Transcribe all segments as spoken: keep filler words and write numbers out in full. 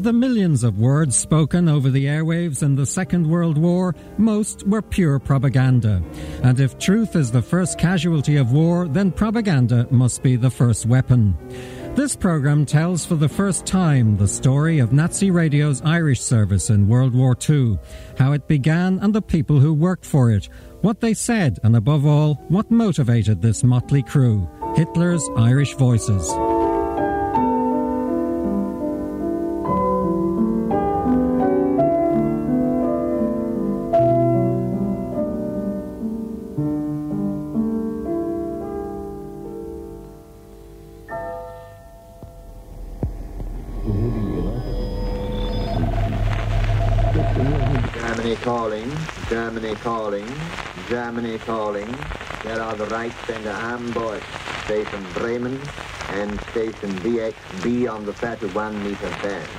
the millions of words spoken over the airwaves in the Second World War, most were pure propaganda. And if truth is the first casualty of war, then propaganda must be the first weapon. This programme tells for the first time the story of Nazi Radio's Irish service in World War Two, how it began and the people who worked for it, what they said, and above all, what motivated this motley crew, Hitler's Irish Voices. Calling, Germany calling, Germany calling. There are the Reichsender Hamburg, Station Bremen, and Station V X B on the thirty-one meter band.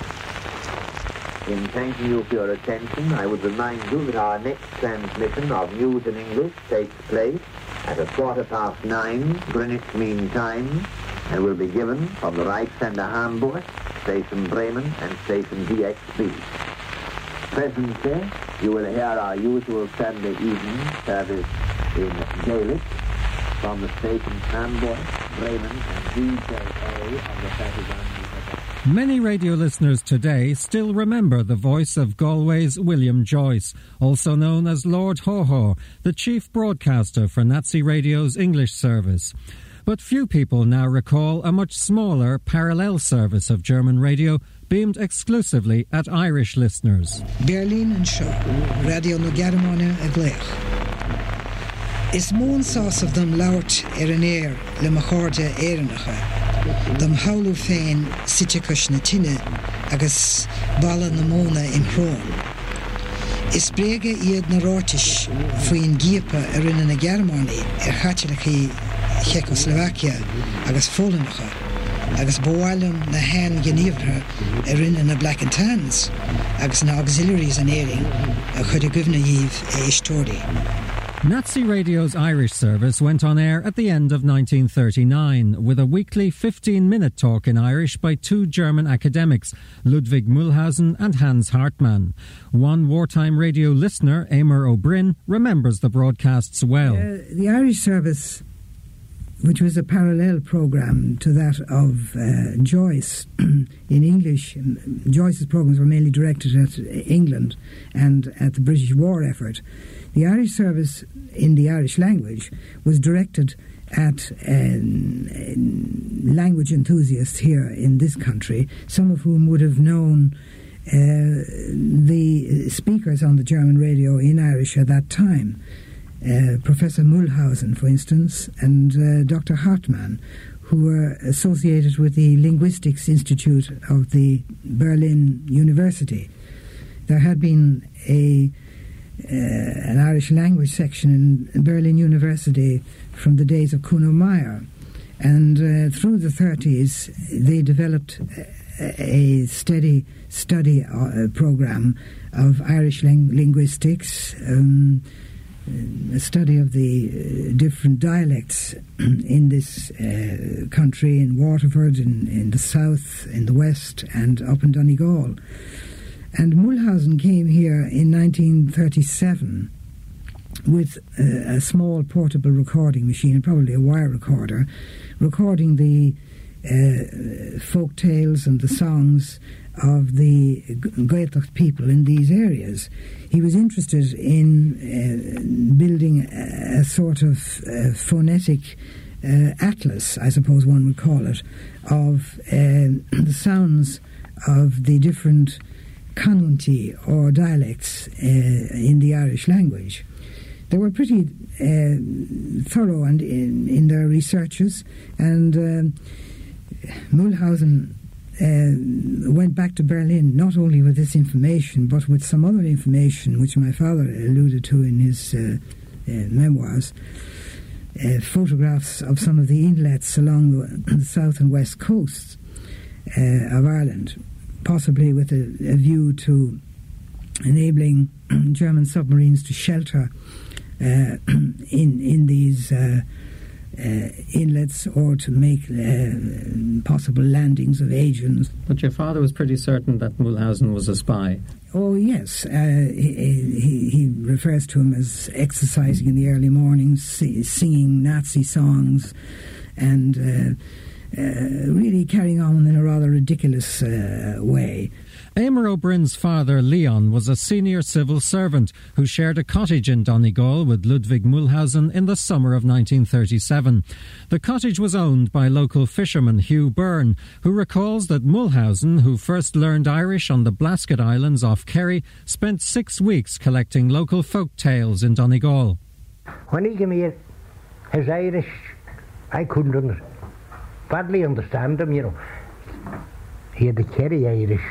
In thanking you for your attention, I would remind you that our next transmission of news in English takes place at a quarter past nine Greenwich Mean Time and will be given from the Reichsender Hamburg, Station Bremen, and Station V X B. Presently, you will hear our usual Sunday evening service in Gaelic from the stations Hamburg, Bremen, and D J A on the thirty-one meter. Many radio listeners today still remember the voice of Galway's William Joyce, also known as Lord Ho-Ho, the chief broadcaster for Nazi Radio's English service. But few people now recall a much smaller parallel service of German radio beamed exclusively at Irish listeners. Berlin and Show, Radio na Germania a Gleich. Is moon sauce of them laut er an air le machorda ernacha. Them howlu fein sitikush na tine agus bala na mona in Chrome. Is brege iad na rotish fuin giepa er in na Germani er hatchelachi Czechoslovakia agus Folanacha. Agus boalum na hen genivra erin in a black and tans, agus na auxiliaries an airing, a chud a guvna yiv e story. Nazi Radio's Irish service went on air at the end of nineteen thirty-nine with a weekly fifteen-minute talk in Irish by two German academics, Ludwig Mühlhausen and Hans Hartmann. One wartime radio listener, Emer O'Brien, remembers the broadcasts well. Uh, the Irish service, which was a parallel programme to that of uh, Joyce in English. Joyce's programmes were mainly directed at England and at the British war effort. The Irish service in the Irish language was directed at um, language enthusiasts here in this country, some of whom would have known uh, the speakers on the German radio in Irish at that time. Uh, Professor Mühlhausen, for instance, and uh, Doctor Hartmann, who were associated with the Linguistics Institute of the Berlin University. There had been a uh, an Irish language section in Berlin University from the days of Kuno Meyer, and uh, through the thirties they developed a, a steady study uh, program of Irish ling- linguistics, um, a study of the uh, different dialects in this uh, country, in Waterford, in, in the south, in the west, and up in Donegal. And Mühlhausen came here in nineteen thirty-seven with uh, a small portable recording machine, and probably a wire recorder, recording the uh, folk tales and the songs of the Gaeltacht people in these areas. He was interested in uh, building a, a sort of uh, phonetic uh, atlas, I suppose one would call it, of uh, the sounds of the different canunti or dialects uh, in the Irish language. They were pretty uh, thorough and in, in their researches, and uh, Mühlhausen Uh, went back to Berlin not only with this information but with some other information which my father alluded to in his uh, uh, memoirs, uh, photographs of some of the inlets along the, the south and west coasts uh, of Ireland, possibly with a, a view to enabling German submarines to shelter uh, in in these uh, uh, inlets or to make uh, possible landings of agents. But your father was pretty certain that Mulhausen was a spy. Oh, yes. Uh, he, he, he refers to him as exercising in the early mornings, singing Nazi songs, and uh, uh, really carrying on in a rather ridiculous uh, way. Eamon O'Brien's father, Leon, was a senior civil servant who shared a cottage in Donegal with Ludwig Mulhausen in the summer of nineteen thirty-seven. The cottage was owned by local fisherman Hugh Byrne, who recalls that Mulhausen, who first learned Irish on the Blasket Islands off Kerry, spent six weeks collecting local folk tales in Donegal. When he came here, his Irish, I couldn't under, badly understand him, you know. He had the Kerry Irish.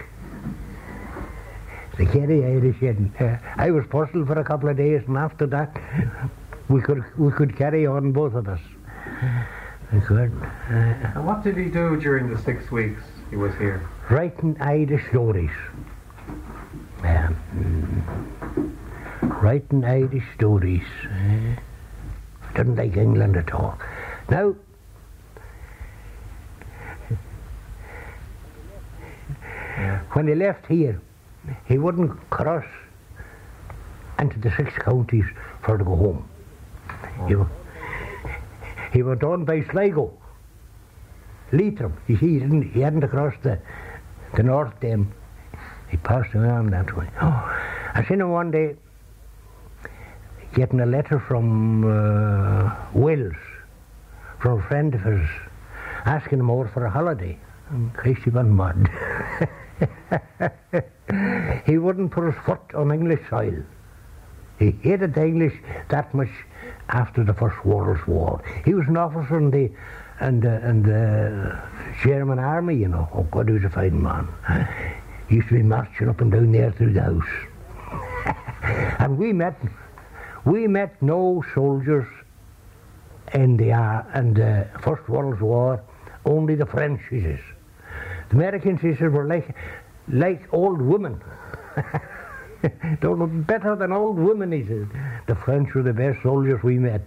The Kerry Irish, and uh, I was puzzled for a couple of days, and after that, we could we could carry on, both of us. We could. Uh, and what did he do during the six weeks he was here? Writing Irish stories. Um, mm, writing Irish stories. Uh, didn't like England at all. Now, yeah. When he left here, he wouldn't cross into the six counties for to go home. Oh. He, he went on by Sligo, Leitrim. You see, he, didn't, he hadn't crossed the, the north then. He passed around that way. Oh, I seen him one day getting a letter from uh, Wales, from a friend of his, asking him over for a holiday, in case he went mad. He wouldn't put his foot on English soil. He hated the English that much after the First World War. He was an officer in the, in the, in the German army, you know. Oh God, he was a fine man. He used to be marching up and down there through the house. And we met, we met no soldiers in the, uh, in the First World War, only the French, he says. The Americans, he said, were like, like old women. Don't look better than old women, he said. The French were the best soldiers we met.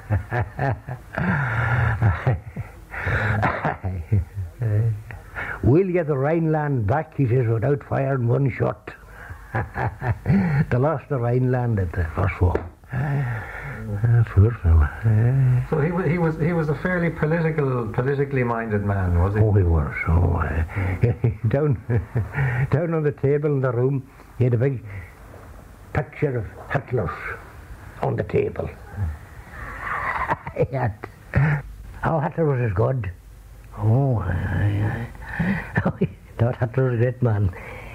We'll get the Rhineland back, he says, without firing one shot. They lost the Rhineland at the First War. Uh, poor fella. Uh, so he was he was he was a fairly political, politically minded man, was he? Oh, he was. Oh, uh, down down on the table in the room, he had a big picture of Hitler's on the table. He had. Oh, Hitler was his god. Oh, uh, oh he thought Hitler was a great man.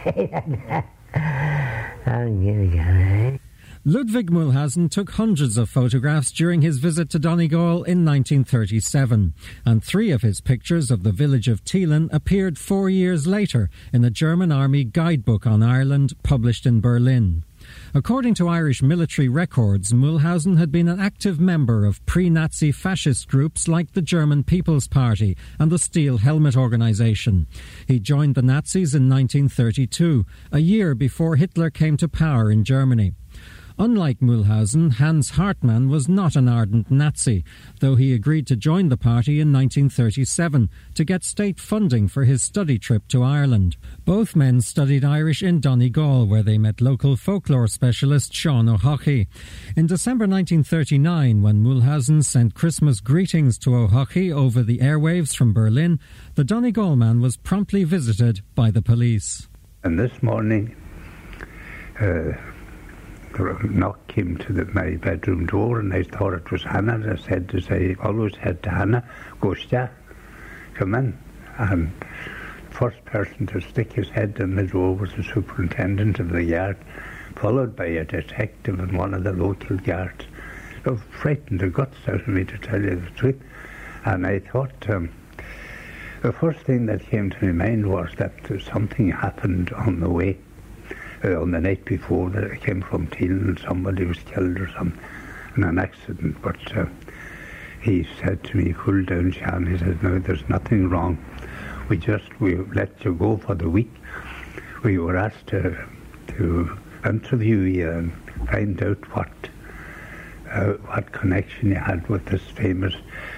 Ludwig Mulhausen took hundreds of photographs during his visit to Donegal in nineteen thirty-seven, and three of his pictures of the village of Teelin appeared four years later in a German Army guidebook on Ireland published in Berlin. According to Irish military records, Mulhausen had been an active member of pre-Nazi fascist groups like the German People's Party and the Steel Helmet Organisation. He joined the Nazis in nineteen thirty-two, a year before Hitler came to power in Germany. Unlike Mulhausen, Hans Hartmann was not an ardent Nazi, though he agreed to join the party in nineteen thirty-seven to get state funding for his study trip to Ireland. Both men studied Irish in Donegal, where they met local folklore specialist Sean O'Hockey. In December nineteen thirty-nine, when Mulhausen sent Christmas greetings to O'Hockey over the airwaves from Berlin, the Donegal man was promptly visited by the police. And this morning, uh, the knock came to the, my bedroom door, and I thought it was Hannah. I said, as I always said to Hannah, Gosta, come in. And the first person to stick his head in the door was the superintendent of the yard, followed by a detective and one of the local guards. It frightened the guts out of me, to tell you the truth. And I thought, um, the first thing that came to my mind was that something happened on the way. Uh, on the night before, that I came from Teelin and somebody was killed or something in an accident. But uh, he said to me, cool down, Sean. He said, no, there's nothing wrong. We just, we let you go for the week. We were asked to, to interview you and find out what uh, what connection you had with this famous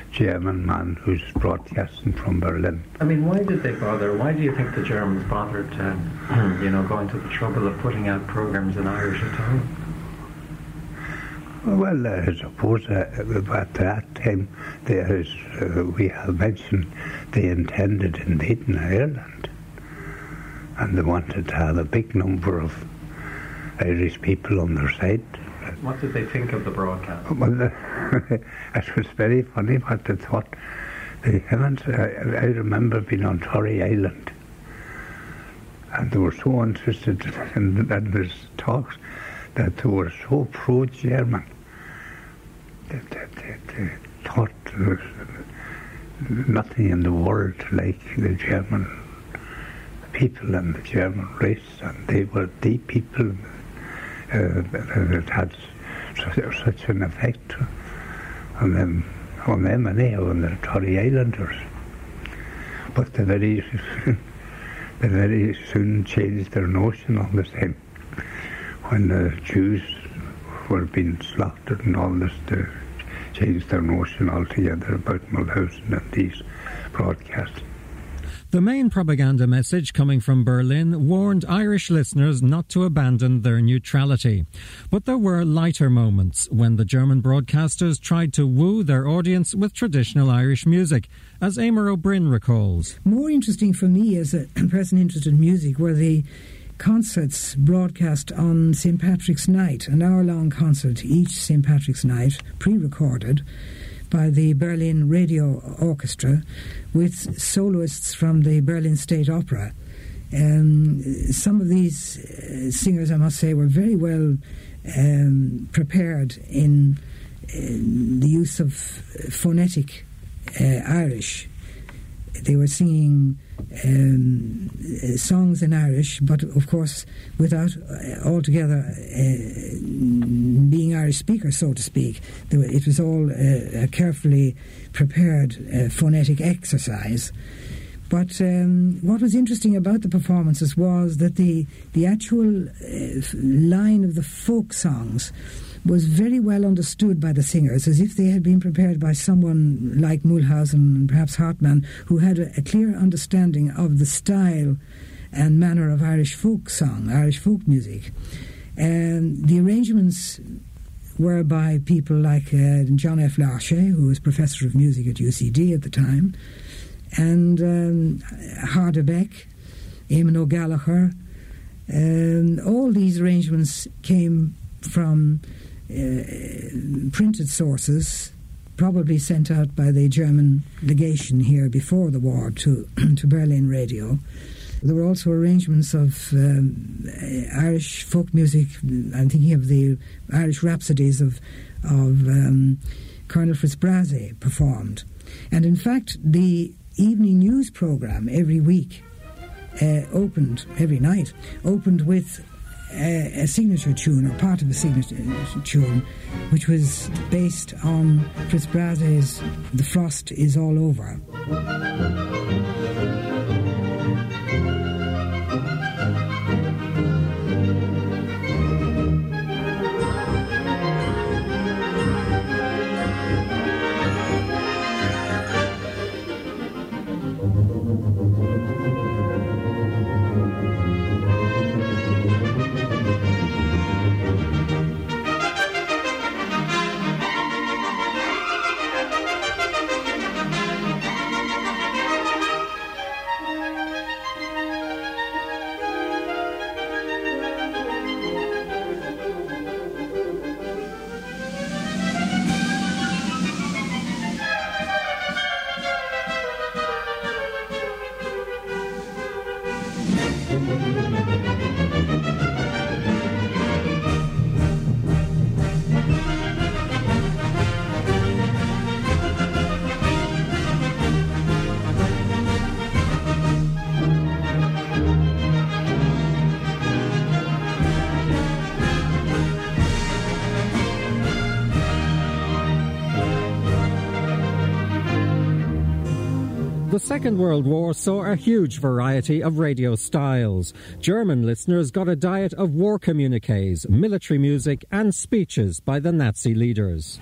German man who's broadcasting from Berlin. I mean, why did they bother? Why do you think the Germans bothered, um, you know, going to the trouble of putting out programs in Irish at all? Well, uh, I suppose uh, at that time, they, as uh, we have mentioned, they intended invading Ireland, and they wanted to have a big number of Irish people on their side. What did they think of the broadcast? Well, uh, it was very funny what they thought. They haven't, uh, I remember being on Torrey Island, and they were so interested in, in this talks that they were so pro-German that, that, that they thought there was nothing in the world like the German people and the German race, and they were the people uh, that had such, such an effect on them, on them anyhow, on the Torrey Islanders. But they very, they very soon changed their notion on the same. When the Jews were being slaughtered and all this, they changed their notion altogether about Mulhausen and these broadcasts. The main propaganda message coming from Berlin warned Irish listeners not to abandon their neutrality. But there were lighter moments when the German broadcasters tried to woo their audience with traditional Irish music, as Eamon O'Brien recalls. More interesting for me as a person interested in music were the concerts broadcast on Saint Patrick's Night, an hour-long concert each Saint Patrick's Night, pre-recorded by the Berlin Radio Orchestra with soloists from the Berlin State Opera. Um, some of these uh, singers, I must say, were very well um, prepared in, in the use of phonetic uh, Irish. They were singing um, songs in Irish, but of course without uh, altogether uh, being Irish speakers, so to speak. Were, it was all uh, a carefully prepared uh, phonetic exercise. But um, what was interesting about the performances was that the, the actual uh, line of the folk songs was very well understood by the singers, as if they had been prepared by someone like Mulhausen and perhaps Hartmann, who had a, a clear understanding of the style and manner of Irish folk song, Irish folk music. And the arrangements were by people like uh, John F. Larche, who was professor of music at U C D at the time, and um, Harder Beck, Eamon O'Gallagher. Um, all these arrangements came from Uh, printed sources, probably sent out by the German legation here before the war to to Berlin Radio. There were also arrangements of um, Irish folk music. I'm thinking of the Irish rhapsodies of of um, Colonel Fitzbraze performed, and in fact the evening news program every week uh, opened every night opened with A, a signature tune, or part of a signature tune, which was based on Fitzbraze's The Frost Is All Over. The Second World War saw a huge variety of radio styles. German listeners got a diet of war communiques, military music and speeches by the Nazi leaders.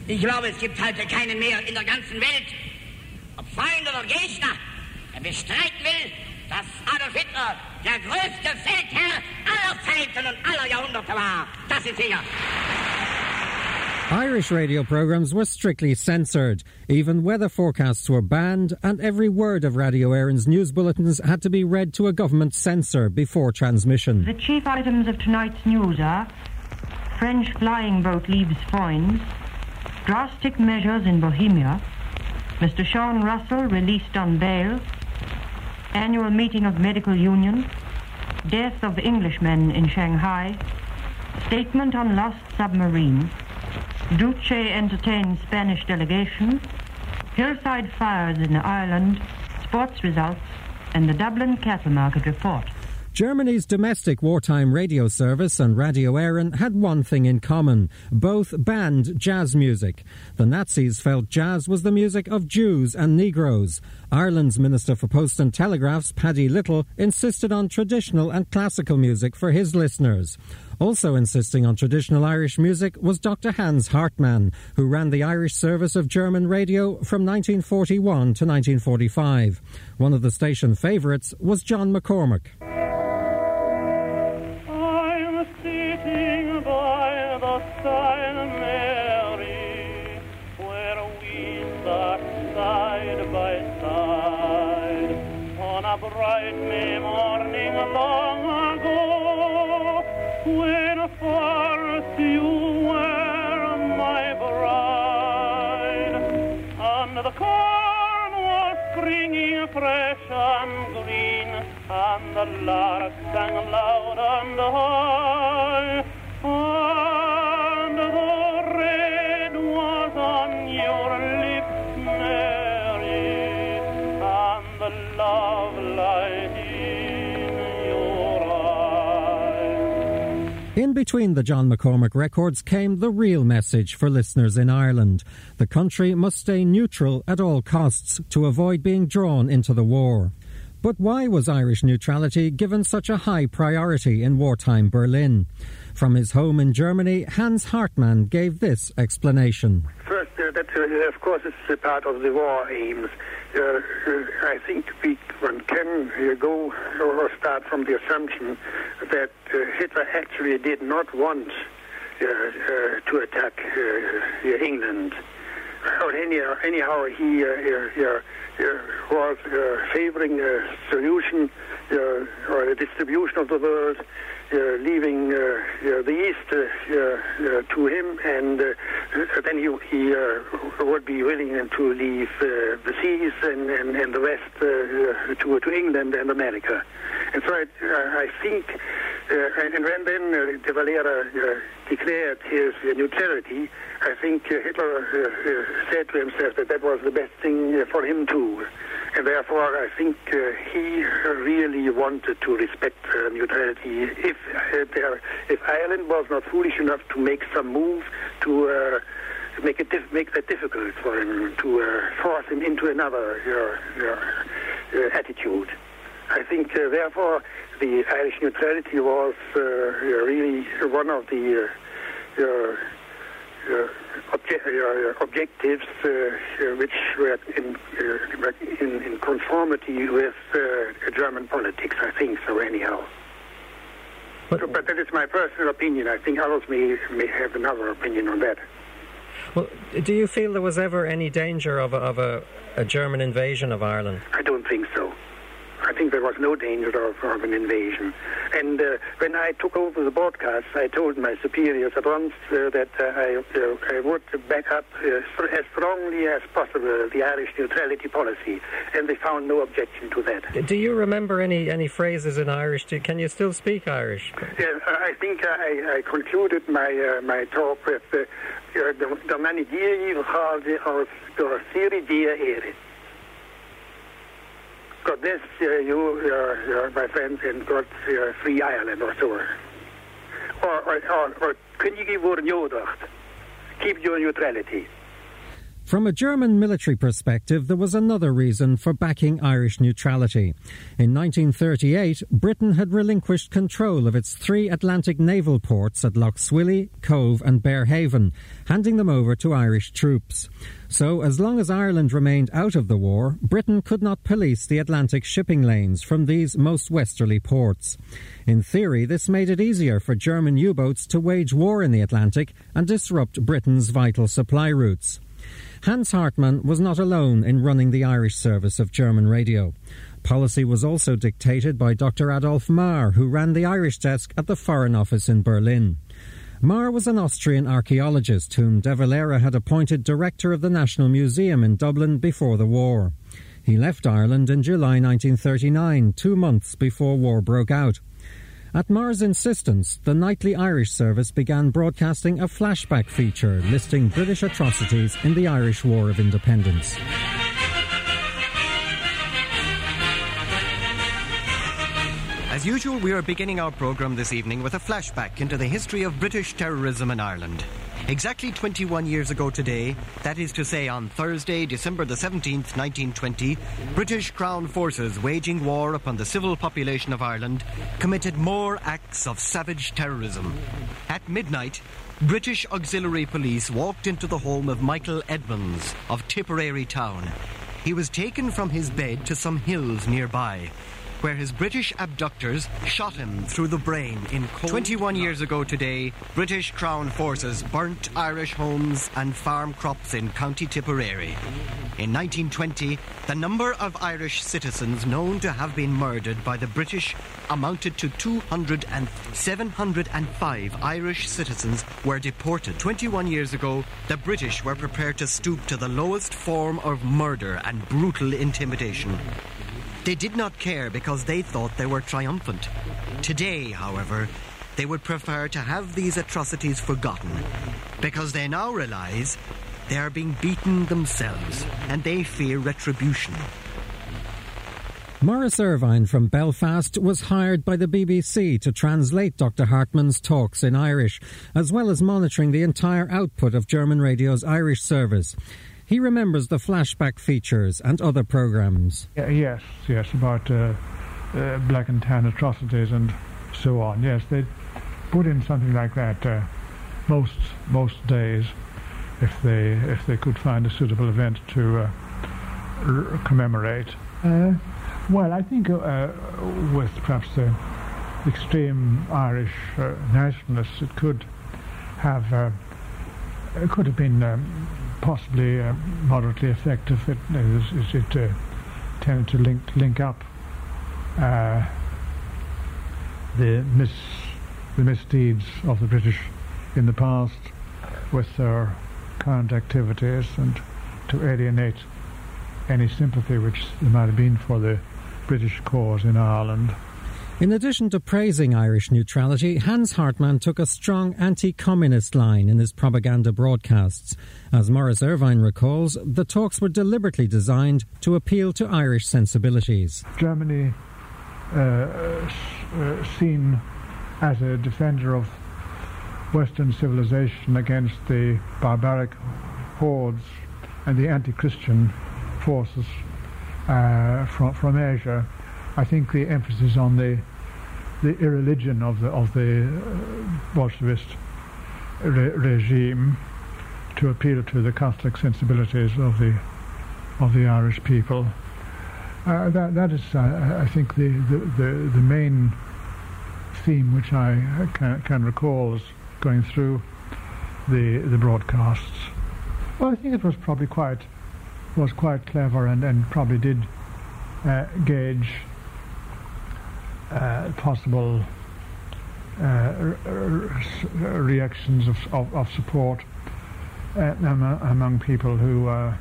Ich glaube, es gibt heute keinen mehr in der ganzen Welt, ob Freund oder Gegner, der bestreiten will, dass Adolf Hitler der größte Feldherr aller Zeiten und aller Jahrhunderte war. Das ist sicher. Irish radio programmes were strictly censored. Even weather forecasts were banned, and every word of Radio Éireann's news bulletins had to be read to a government censor before transmission. The chief items of tonight's news are French flying boat leaves Foynes, drastic measures in Bohemia, Mister Sean Russell released on bail, annual meeting of medical union, death of Englishmen in Shanghai, statement on lost submarine, Duce entertains Spanish delegation, hillside fires in Ireland, sports results, and the Dublin cattle market report. Germany's domestic wartime radio service and Radio Éireann had one thing in common. Both banned jazz music. The Nazis felt jazz was the music of Jews and Negroes. Ireland's Minister for Post and Telegraphs, Paddy Little, insisted on traditional and classical music for his listeners. Also insisting on traditional Irish music was Doctor Hans Hartmann, who ran the Irish service of German radio from nineteen forty-one to nineteen forty-five. One of the station favourites was John McCormack. Bright May morning long ago, when first you were my bride, and the corn was springing fresh and green, and the lark sang loud and high, and the red was on your lips, Mary, and the love light in your eyes. In between the John McCormack records came the real message for listeners in Ireland. The country must stay neutral at all costs to avoid being drawn into the war. But why was Irish neutrality given such a high priority in wartime Berlin? From his home in Germany, Hans Hartmann gave this explanation. First, uh, that uh, of course is uh, part of the war aims. Uh, uh, I think we one can uh, go or start from the assumption that uh, Hitler actually did not want uh, uh, to attack uh, uh, England. Or anyhow, anyhow he uh, uh, uh, was uh, favoring a solution uh, or a distribution of the world, uh, leaving uh, uh, the East uh, uh, to him, and uh, then he, he uh, would be willing to leave uh, the seas and, and, and the West uh, to, to England and America. And so I, I think, uh, and when then uh, de Valera uh, declared his uh, neutrality, I think uh, Hitler uh, uh, said to himself that that was the best thing uh, for him too. And therefore I think uh, he really wanted to respect uh, neutrality. If, uh, there, if Ireland was not foolish enough to make some move to uh, make it dif- make that difficult for him, to uh, force him into another uh, uh, uh, attitude. I think, uh, therefore, the Irish neutrality was uh, really one of the uh, uh, uh, obje- uh, objectives uh, uh, which were in, uh, in, in conformity with uh, German politics, I think so, anyhow. But, so, but that is my personal opinion. I think others may, may have another opinion on that. Well, do you feel there was ever any danger of a, of a, a German invasion of Ireland? I don't think so. I think there was no danger of, of an invasion. And uh, when I took over the broadcast, I told my superiors at once uh, that uh, I, uh, I would back up uh, as strongly as possible the Irish neutrality policy, and they found no objection to that. Do you remember any, any phrases in Irish? Do, can you still speak Irish? Yeah, I think I, I concluded my uh, my talk with uh, the the managerial or the theory dia God bless uh, you, uh, uh, my friends, and God uh, free Ireland or so. Or, or, or, or can you give your nodacht? Keep your neutrality. From a German military perspective, there was another reason for backing Irish neutrality. In nineteen thirty-eight, Britain had relinquished control of its three Atlantic naval ports at Lough Swilly, Cove and Bearhaven, handing them over to Irish troops. So, as long as Ireland remained out of the war, Britain could not police the Atlantic shipping lanes from these most westerly ports. In theory, this made it easier for German U-boats to wage war in the Atlantic and disrupt Britain's vital supply routes. Hans Hartmann was not alone in running the Irish service of German radio. Policy was also dictated by Doctor Adolf Marr, who ran the Irish desk at the Foreign Office in Berlin. Marr was an Austrian archaeologist whom De Valera had appointed director of the National Museum in Dublin before the war. He left Ireland in July nineteen thirty-nine, two months before war broke out. At Marr's insistence, the nightly Irish service began broadcasting a flashback feature listing British atrocities in the Irish War of Independence. As usual, we are beginning our programme this evening with a flashback into the history of British terrorism in Ireland. Exactly twenty-one years ago today, that is to say on Thursday, December the seventeenth, nineteen twenty, British Crown forces waging war upon the civil population of Ireland committed more acts of savage terrorism. At midnight, British auxiliary police walked into the home of Michael Edmonds of Tipperary Town. He was taken from his bed to some hills nearby, where his British abductors shot him through the brain in cold... twenty-one years ago today, British Crown forces burnt Irish homes and farm crops in County Tipperary. In nineteen twenty, the number of Irish citizens known to have been murdered by the British amounted to two hundred and seven hundred five Irish citizens were deported. twenty-one years ago, the British were prepared to stoop to the lowest form of murder and brutal intimidation. They did not care because they thought they were triumphant. Today, however, they would prefer to have these atrocities forgotten because they now realise they are being beaten themselves and they fear retribution. Maurice Irvine from Belfast was hired by the B B C to translate Doctor Hartmann's talks in Irish, as well as monitoring the entire output of German radio's Irish service. He remembers the flashback features and other programmes. Yeah, yes, yes, about uh, uh, black and tan atrocities and so on. Yes, they put in something like that uh, most most days, if they if they could find a suitable event to uh, r- commemorate. Uh, well, I think uh, with perhaps the extreme Irish uh, nationalists, it could have uh, it could have been. Um, possibly uh, moderately effective. It, it, it uh, tended to link link up uh, the mis the misdeeds of the British in the past with their current activities and to alienate any sympathy which there might have been for the British cause in Ireland. In addition to praising Irish neutrality, Hans Hartmann took a strong anti-communist line in his propaganda broadcasts. As Maurice Irvine recalls, the talks were deliberately designed to appeal to Irish sensibilities. Germany, uh, uh, seen as a defender of Western civilization against the barbaric hordes and the anti-Christian forces uh, from, from Asia, I think the emphasis on the the irreligion of the of the uh, Bolshevist re- regime to appeal to the Catholic sensibilities of the of the Irish people. Uh, that that is, uh, I think, the, the, the, the main theme which I can, can recall as going through the the broadcasts. Well, I think it was probably quite was quite clever and, and probably did uh, gauge Uh, possible uh, r- r- reactions of, of, of support uh, among, among people who uh,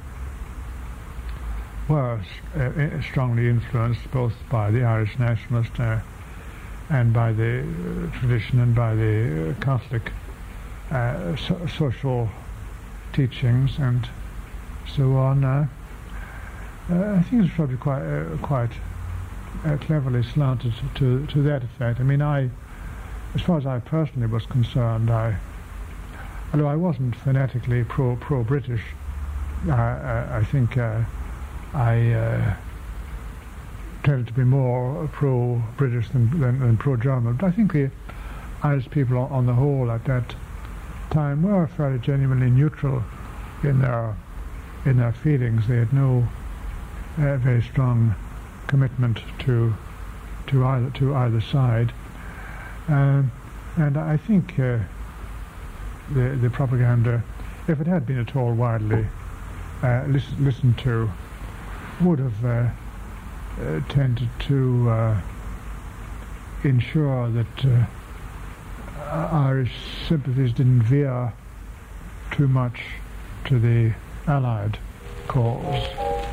were uh, strongly influenced both by the Irish nationalist uh, and by the uh, tradition and by the Catholic uh, so- social teachings and so on. Uh, uh, I think it's probably quite uh, quite. Uh, cleverly slanted to to that effect. I mean, I, as far as I personally was concerned, I, although I wasn't fanatically pro pro British, I, I, I think uh, I uh, tended to be more pro-British than, than, than pro-German. But I think the Irish people on, on the whole at that time were fairly genuinely neutral in their in their feelings. They had no uh, very strong commitment to to either to either side, um, and I think uh, the the propaganda, if it had been at all widely uh, lis- listened to, would have uh, uh, tended to uh, ensure that uh, Irish sympathies didn't veer too much to the Allied cause.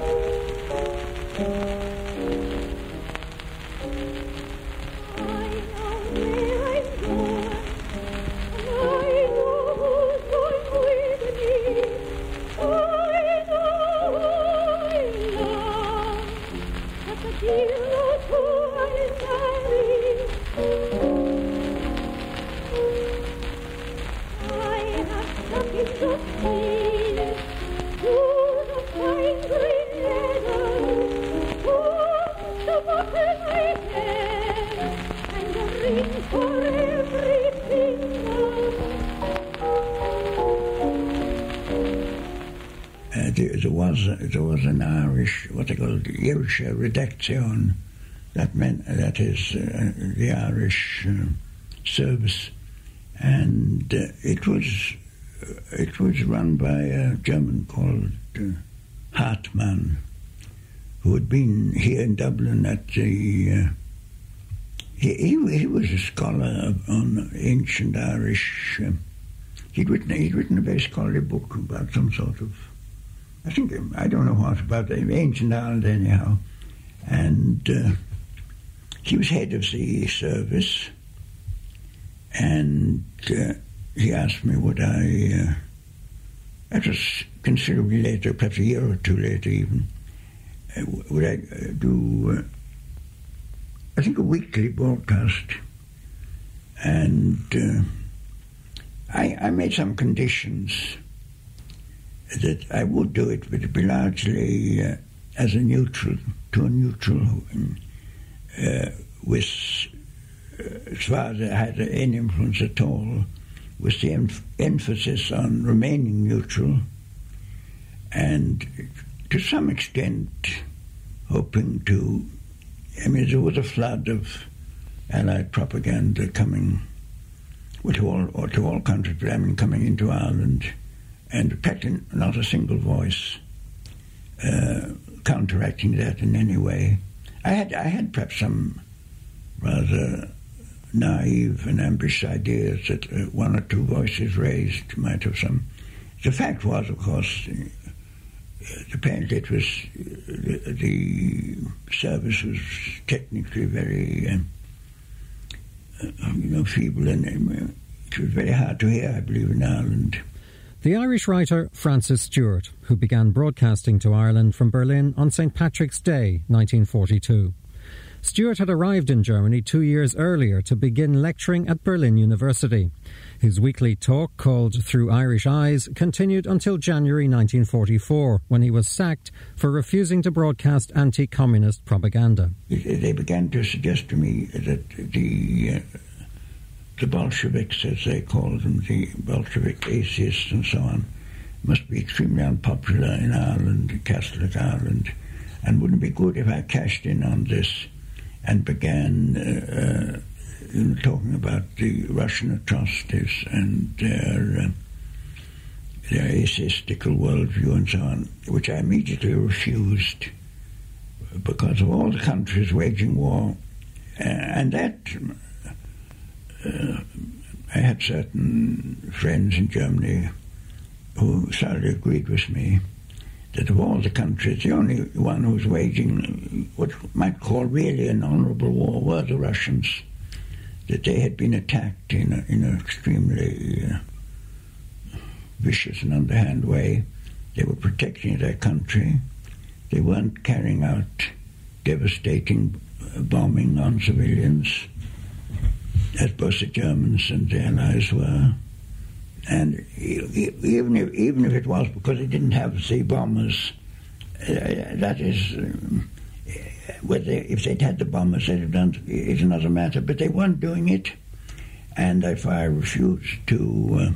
Uh, there, there was there was an Irish, what they call the Irish Redaction, that meant that is uh, the Irish uh, service, and uh, it was uh, it was run by a German called uh, Hartmann, who had been here in Dublin at the. Uh, he, he he was a scholar on ancient Irish. Uh, he'd written he'd written a very scholarly book about some sort of. I think, I don't know what, about ancient Ireland anyhow. And uh, he was head of the service, and uh, he asked me would I, uh, that was considerably later, perhaps a year or two later even, uh, would I uh, do, uh, I think, a weekly broadcast. And uh, I, I made some conditions that I would do it, but it would be largely uh, as a neutral, to a neutral, uh, with, uh, as far as I had any influence at all, with the em- emphasis on remaining neutral, and to some extent hoping to, I mean, there was a flood of Allied propaganda coming, well, to all, or to all countries, but I mean coming into Ireland, and practically not a single voice uh, counteracting that in any way. I had I had perhaps some rather naive and ambitious ideas that uh, one or two voices raised might have some. The fact was, of course, uh, apparently it was uh, the, the service was technically very um, uh, you know feeble, and uh, it was very hard to hear, I believe, in Ireland. The Irish writer Francis Stewart, who began broadcasting to Ireland from Berlin on Saint Patrick's Day, nineteen forty-two. Stewart had arrived in Germany two years earlier to begin lecturing at Berlin University. His weekly talk, called Through Irish Eyes, continued until January nineteen forty-four, when he was sacked for refusing to broadcast anti-communist propaganda. They began to suggest to me that the... Uh, The Bolsheviks, as they called them, the Bolshevik atheists and so on, must be extremely unpopular in Ireland, Catholic Ireland, and wouldn't it be good if I cashed in on this and began uh, uh, you know, talking about the Russian atrocities and their, uh, their atheistical worldview and so on, which I immediately refused because of all the countries waging war, uh, and that... Uh, I had certain friends in Germany who thoroughly agreed with me that of all the countries, the only one who was waging what you might call really an honourable war were the Russians, that they had been attacked in, a, in an extremely uh, vicious and underhand way. They were protecting their country. They weren't carrying out devastating bombing on civilians, as both the Germans and the Allies were. And even if, even if it was because they didn't have the bombers, uh, that is, um, whether if they'd had the bombers, they'd have done is another matter. But they weren't doing it, and if I refused to,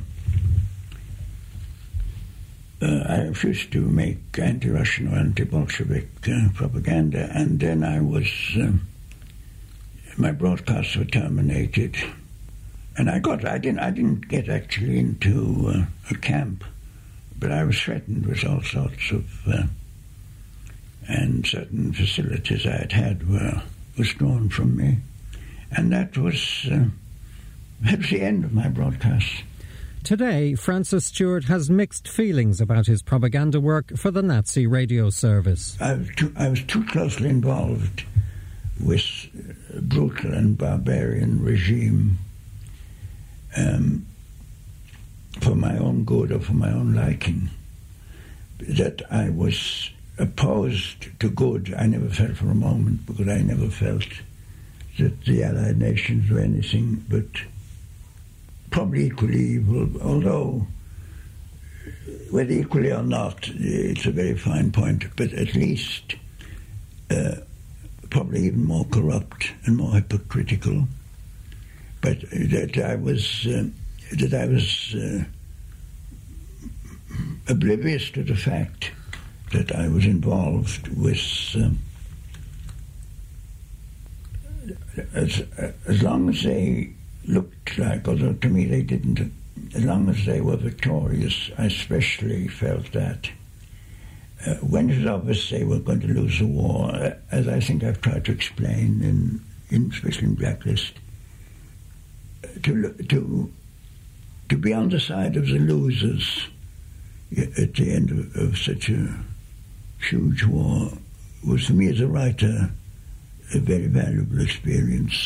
uh, uh, I refused to make anti-Russian or anti-Bolshevik uh, propaganda, and then I was, um, my broadcasts were terminated. And I got, I didn't, I didn't get actually into uh, a camp, but I was threatened with all sorts of, uh, and certain facilities I had had were withdrawn from me, and that was, uh, that was the end of my broadcast. Today, Francis Stewart has mixed feelings about his propaganda work for the Nazi radio service. I was too, I was too closely involved with a brutal and barbarian regime. Um, for my own good or for my own liking, that I was opposed to good. I never felt for a moment, because I never felt that the Allied nations were anything but probably equally evil, although whether equally or not, it's a very fine point, but at least uh, probably even more corrupt and more hypocritical. But that I was uh, that I was uh, oblivious to the fact that I was involved with, um, as as long as they looked like, although to me they didn't, as long as they were victorious, I especially felt that. Uh, when it was obvious they were going to lose the war, as I think I've tried to explain, in, in especially in Blacklist, To, to to be on the side of the losers at the end of, of such a huge war was, for me as a writer, a very valuable experience.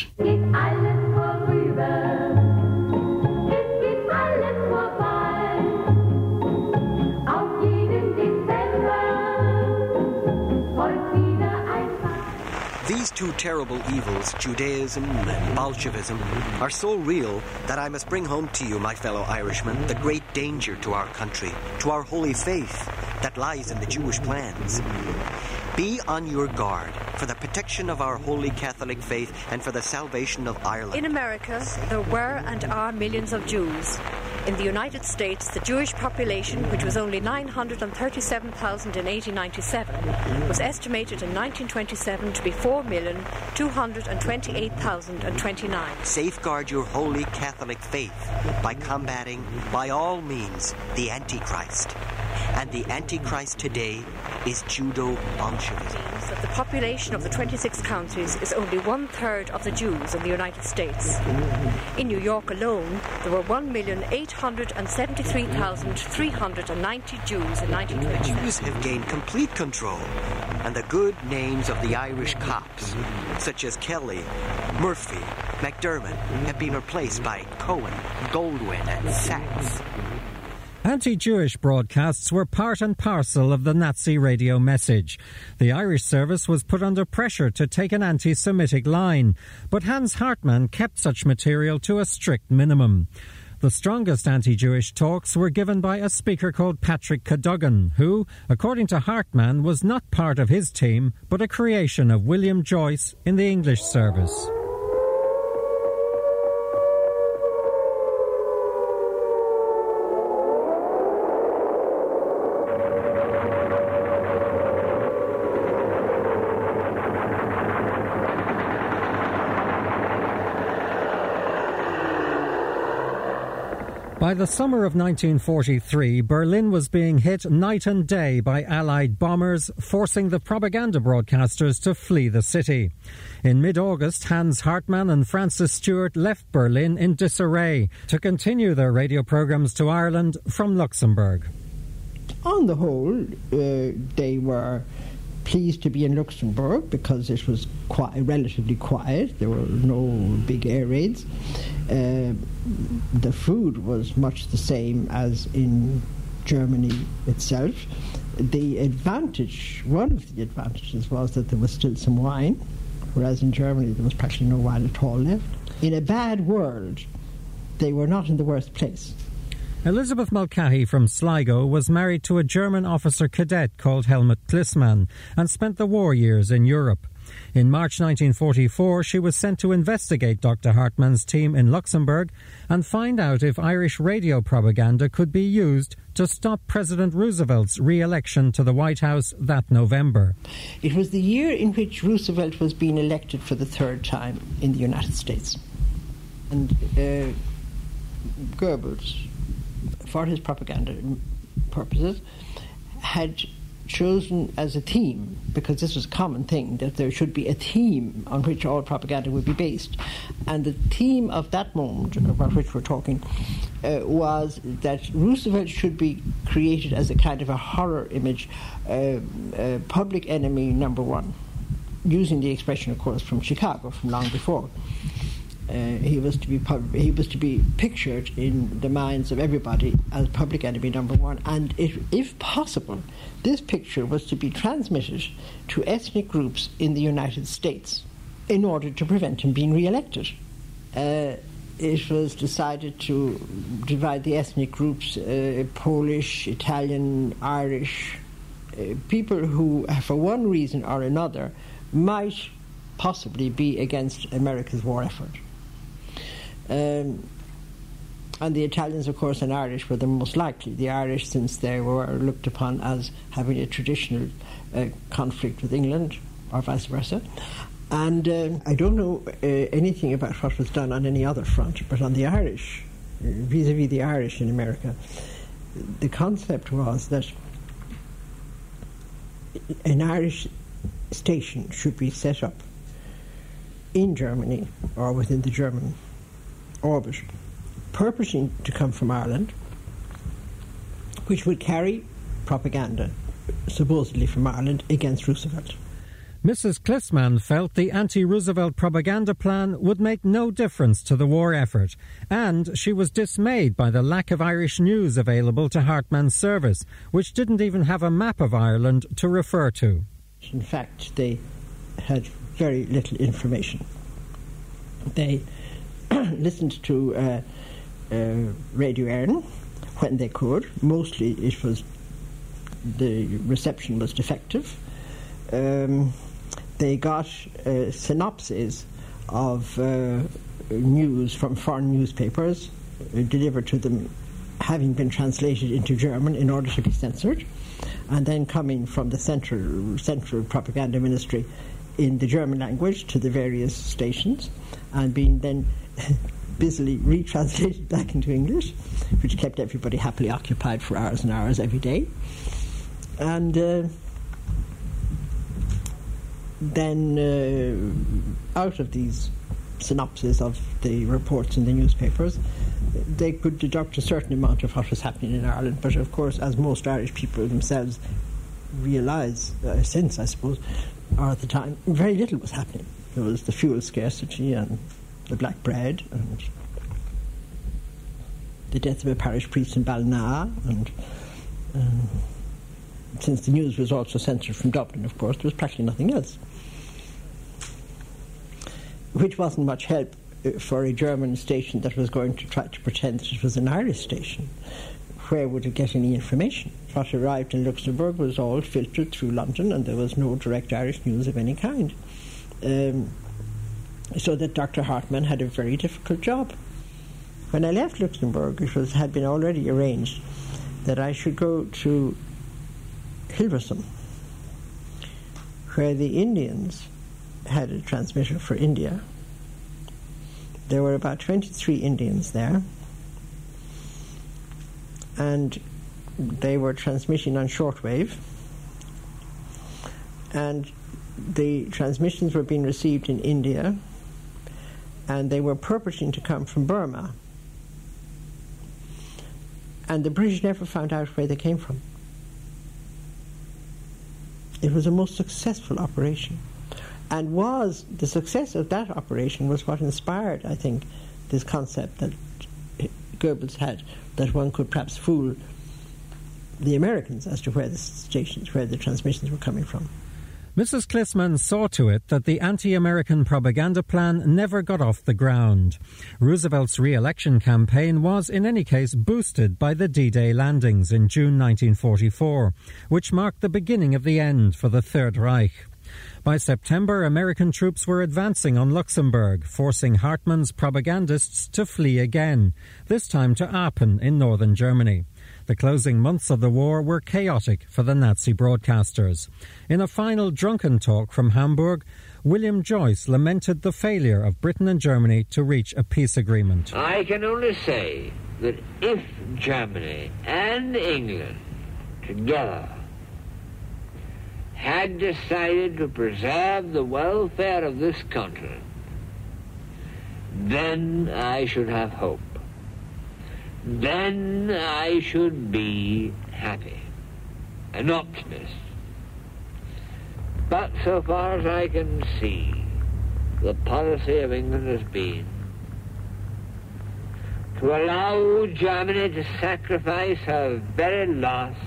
These two terrible evils, Judaism and Bolshevism, are so real that I must bring home to you, my fellow Irishmen, the great danger to our country, to our holy faith that lies in the Jewish plans. Be on your guard for the protection of our holy Catholic faith and for the salvation of Ireland. In America, there were and are millions of Jews. In the United States, the Jewish population, which was only nine hundred thirty-seven thousand in eighteen ninety-seven, was estimated in nineteen twenty-seven to be four million two hundred twenty-eight thousand twenty-nine. Safeguard your holy Catholic faith by combating, by all means, the Antichrist. And the Antichrist today is Judo-Bolshevism. That the population of the twenty-six counties is only one-third of the Jews in the United States. In New York alone, there were one million eight hundred seventy-three thousand three hundred ninety Jews in nineteen twenty. Jews have gained complete control, and the good names of the Irish cops, such as Kelly, Murphy, McDermott, have been replaced by Cohen, Goldwyn, and Sachs. Anti-Jewish broadcasts were part and parcel of the Nazi radio message. The Irish service was put under pressure to take an anti-Semitic line, but Hans Hartmann kept such material to a strict minimum. The strongest anti-Jewish talks were given by a speaker called Patrick Cadogan, who, according to Hartmann, was not part of his team, but a creation of William Joyce in the English service. By the summer of nineteen forty-three, Berlin was being hit night and day by Allied bombers, forcing the propaganda broadcasters to flee the city. In mid-August, Hans Hartmann and Francis Stewart left Berlin in disarray to continue their radio programmes to Ireland from Luxembourg. On the whole, uh, they were pleased to be in Luxembourg because it was qui- relatively quiet. There were no big air raids. Uh, the food was much the same as in Germany itself. The advantage, one of the advantages was that there was still some wine, whereas in Germany there was practically no wine at all left. In a bad world, they were not in the worst place. Elizabeth Mulcahy from Sligo was married to a German officer cadet called Helmut Klissmann and spent the war years in Europe. In March nineteen forty-four, she was sent to investigate Doctor Hartmann's team in Luxembourg and find out if Irish radio propaganda could be used to stop President Roosevelt's re-election to the White House that November. It was the year in which Roosevelt was being elected for the third time in the United States. And uh, Goebbels, for his propaganda purposes, had chosen as a theme, because this was a common thing, that there should be a theme on which all propaganda would be based. And the theme of that moment, about which we're talking, uh, was that Roosevelt should be created as a kind of a horror image, uh, uh, public enemy number one, using the expression, of course, from Chicago, from long before. Uh, he was to be pub- he was to be pictured in the minds of everybody as public enemy number one, and if, if possible, this picture was to be transmitted to ethnic groups in the United States in order to prevent him being re-elected. Uh, it was decided to divide the ethnic groups, uh, Polish, Italian, Irish, uh, people who, for one reason or another, might possibly be against America's war effort. Um, and the Italians, of course, and Irish were the most likely. The Irish, since they were looked upon as having a traditional uh, conflict with England, or vice versa. And um, I don't know uh, anything about what was done on any other front, but on the Irish, uh, vis-a-vis the Irish in America, the concept was that an Irish station should be set up in Germany or within the German orbit, purposing to come from Ireland, which would carry propaganda, supposedly from Ireland, against Roosevelt. Missus Klissmann felt the anti-Roosevelt propaganda plan would make no difference to the war effort, and she was dismayed by the lack of Irish news available to Hartmann's service, which didn't even have a map of Ireland to refer to. In fact, they had very little information. They listened to uh, uh, Radio Éireann when they could. Mostly it was, the reception was defective. Um, they got uh, synopses of uh, news from foreign newspapers uh, delivered to them, having been translated into German in order to be censored, and then coming from the central, central propaganda ministry in the German language to the various stations, and being then busily retranslated back into English, which kept everybody happily occupied for hours and hours every day. And uh, then uh, out of these synopses of the reports in the newspapers, they could deduct a certain amount of what was happening in Ireland. But of course, as most Irish people themselves realise, uh, since I suppose, or at the time, very little was happening. There was the fuel scarcity and the black bread and the death of a parish priest in Ballina, and um, since the news was also censored from Dublin, of course, there was practically nothing else, which wasn't much help for a German station that was going to try to pretend that it was an Irish station. Where would it get any information? What arrived in Luxembourg was all filtered through London, and there was no direct Irish news of any kind. Um, so that Doctor Hartmann had a very difficult job. When I left Luxembourg, it was, had been already arranged that I should go to Hilversum, where the Indians had a transmitter for India. There were about twenty-three Indians there, and they were transmitting on shortwave, and the transmissions were being received in India, and they were purporting to come from Burma, and the British never found out where they came from. It was a most successful operation, and was the success of that operation was what inspired, I think, this concept that Goebbels had, that one could perhaps fool the Americans as to where the stations, where the transmissions were coming from. Missus Klisman saw to it that the anti-American propaganda plan never got off the ground. Roosevelt's re-election campaign was, in any case, boosted by the D-Day landings in June nineteen forty-four, which marked the beginning of the end for the Third Reich. By September, American troops were advancing on Luxembourg, forcing Hartmann's propagandists to flee again, this time to Aachen in northern Germany. The closing months of the war were chaotic for the Nazi broadcasters. In a final drunken talk from Hamburg, William Joyce lamented the failure of Britain and Germany to reach a peace agreement. I can only say that if Germany and England together had decided to preserve the welfare of this continent, then I should have hope. Then I should be happy, an optimist. But so far as I can see, the policy of England has been to allow Germany to sacrifice her very last,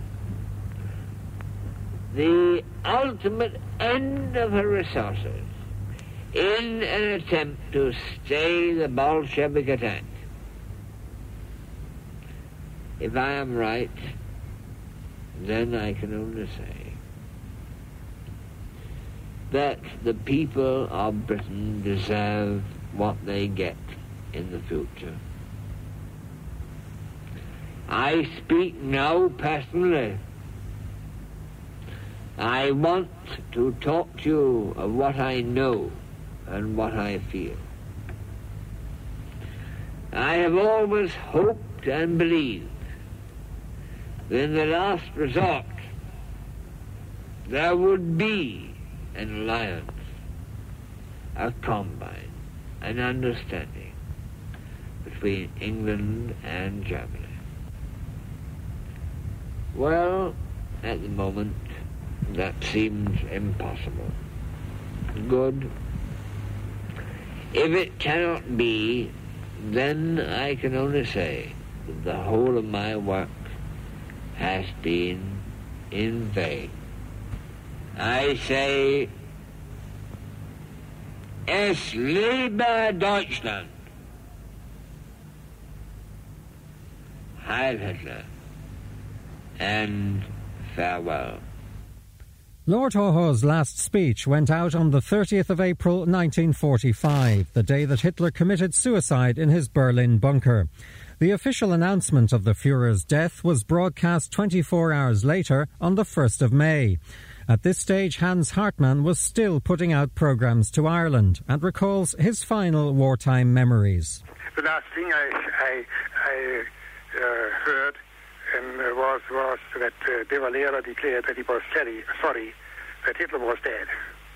the ultimate end of her resources, in an attempt to stay the Bolshevik attack. If I am right, then I can only say that the people of Britain deserve what they get in the future. I speak now personally. I want to talk to you of what I know and what I feel. I have always hoped and believed that in the last resort there would be an alliance, a combine, an understanding between England and Germany. Well, at the moment, that seems impossible. Good. If it cannot be, then I can only say that the whole of my work has been in vain. I say, Es lebe Deutschland! Heil Hitler! And farewell. Lord Haw Haw's last speech went out on the thirtieth of April nineteen forty-five, the day that Hitler committed suicide in his Berlin bunker. The official announcement of the Führer's death was broadcast twenty-four hours later on the first of May. At this stage, Hans Hartmann was still putting out programmes to Ireland and recalls his final wartime memories. The last thing I, I, I uh, heard and uh, was was that uh, De Valera declared that he was sorry, sorry that Hitler was dead.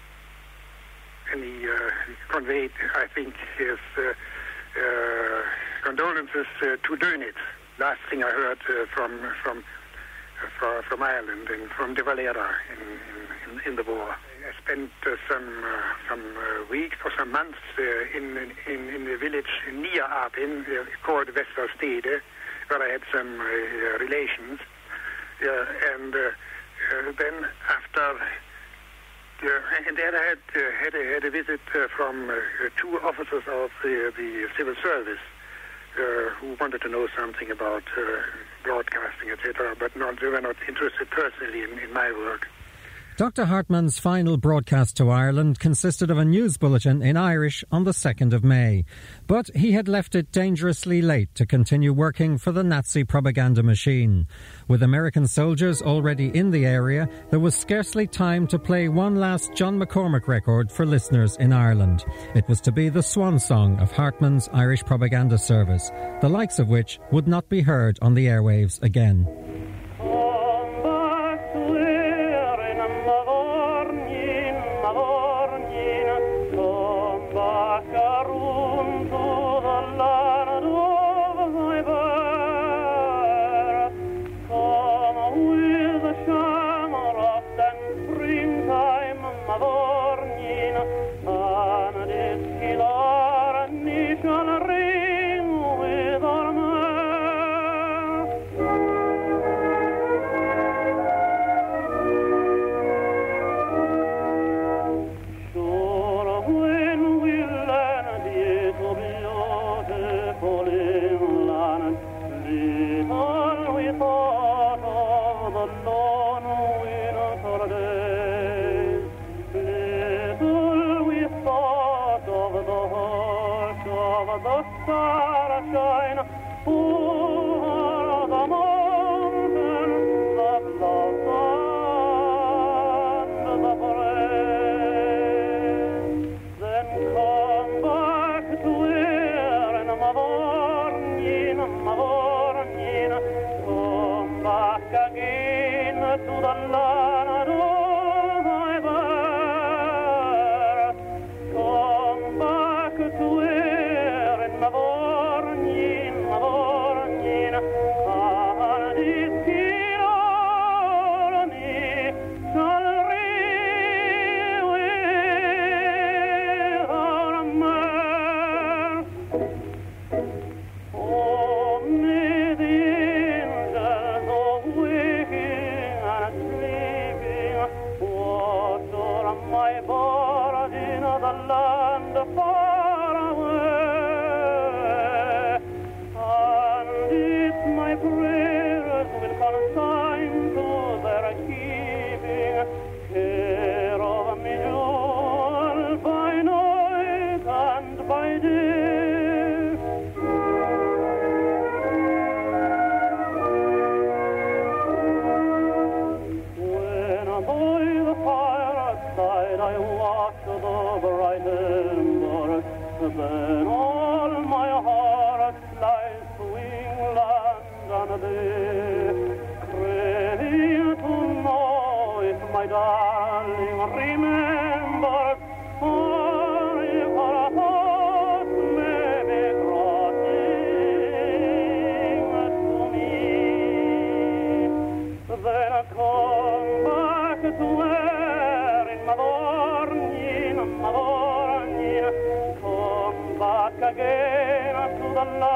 And he, uh, he conveyed, I think, his uh, uh, condolences uh, to Dönitz. Last thing I heard uh, from from uh, from from Ireland and from De Valera in, in, in the war. I spent uh, some uh, some uh, weeks or some months uh, in, in in the village near Aachen uh, called Westerstede, where I had some uh, relations, uh, and uh, uh, then after, uh, and then I had uh, had, a, had a visit uh, from uh, two officers of the, the civil service uh, who wanted to know something about uh, broadcasting, et cetera, but not, they were not interested personally in, in my work. Doctor Hartmann's final broadcast to Ireland consisted of a news bulletin in Irish on the second of May. But he had left it dangerously late to continue working for the Nazi propaganda machine. With American soldiers already in the area, there was scarcely time to play one last John McCormack record for listeners in Ireland. It was to be the swan song of Hartmann's Irish propaganda service, the likes of which would not be heard on the airwaves again. Ring with our the stars shine o'er the mountains of love and the brave. Then come back to Erin, Mavornin, Mavornin, come back again to the land of thy birth. Come back to Erin, Mavornin, Mavornin, and this tyranny shall reign without mirth. Only the angels of waking and sleeping watch o'er my board in the land far away, and if my prayers will consign to their keeping care of me all by night and by day. When by the fireside I watch the bright embers, then all my heart lies to England and thee, craving to know if my darling remembers, or if her thoughts may be crossing to me. Then come back to Erin, Mavornin, Mavornin, come back again to the land